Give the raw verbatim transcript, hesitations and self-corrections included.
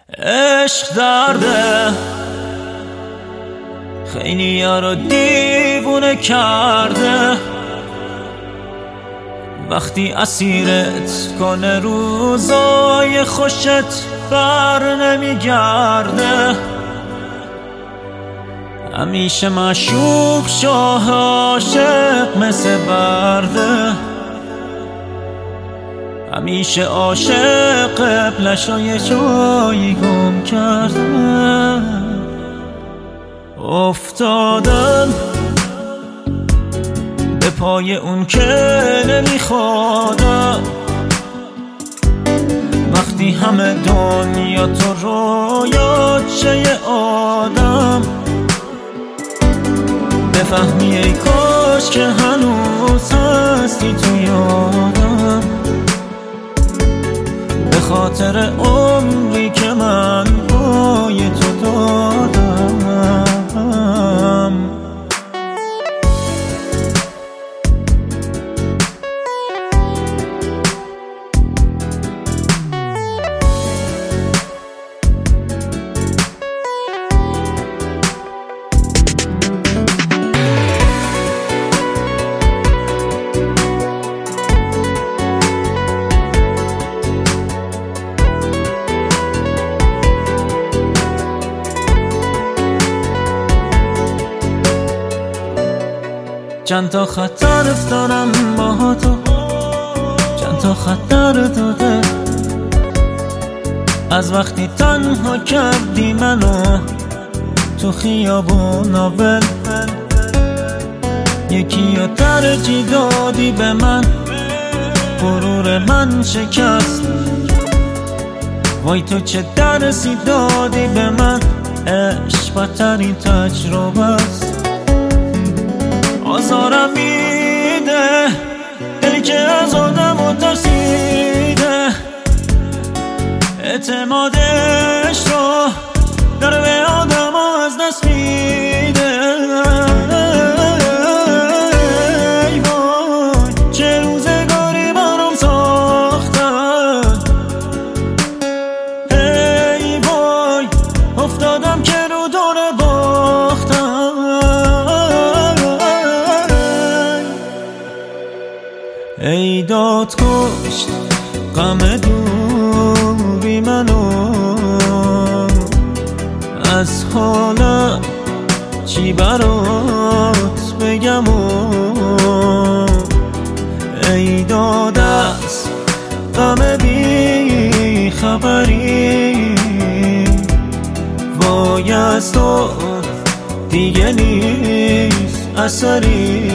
عشق درده، خیلی ها رو دیوونه کرده. وقتی اسیرت کنه روزای خوشت بر نمیگرده. همیشه معشوق شاه عاشق مثل برده. همیشه عاشق قبلش رو یه جایی گم کرده. افتادن به پای اون که نمیخوادم. وقتی همه دنیا تو رویات شه یه آدم، بفهمی ای کاش که هنوز هستی تو یادم. به خاطر عمری که من پای تو دادم. چند تا خطر افتادم با تو، چند تا خطر داده. از وقتی تنها کردی منو تو خیابون ول، یکی رو ترجیح دادی به من، غرور من شکست. وای تو چه درسی دادی به من، عشق بدترین تجربه است. آزارم میده دلی که از آدم و ترسیده، اعتمادش رو داره به آدم ها از دست میده. ای وای چه روزگاری برام ساختن. ای وای افتادم که رو دور باختم. ای داد کشت غم دوری منو، از حالم چی برات بگم. ای داد از غم بی خبری، وای از تو دیگه نیست اثری.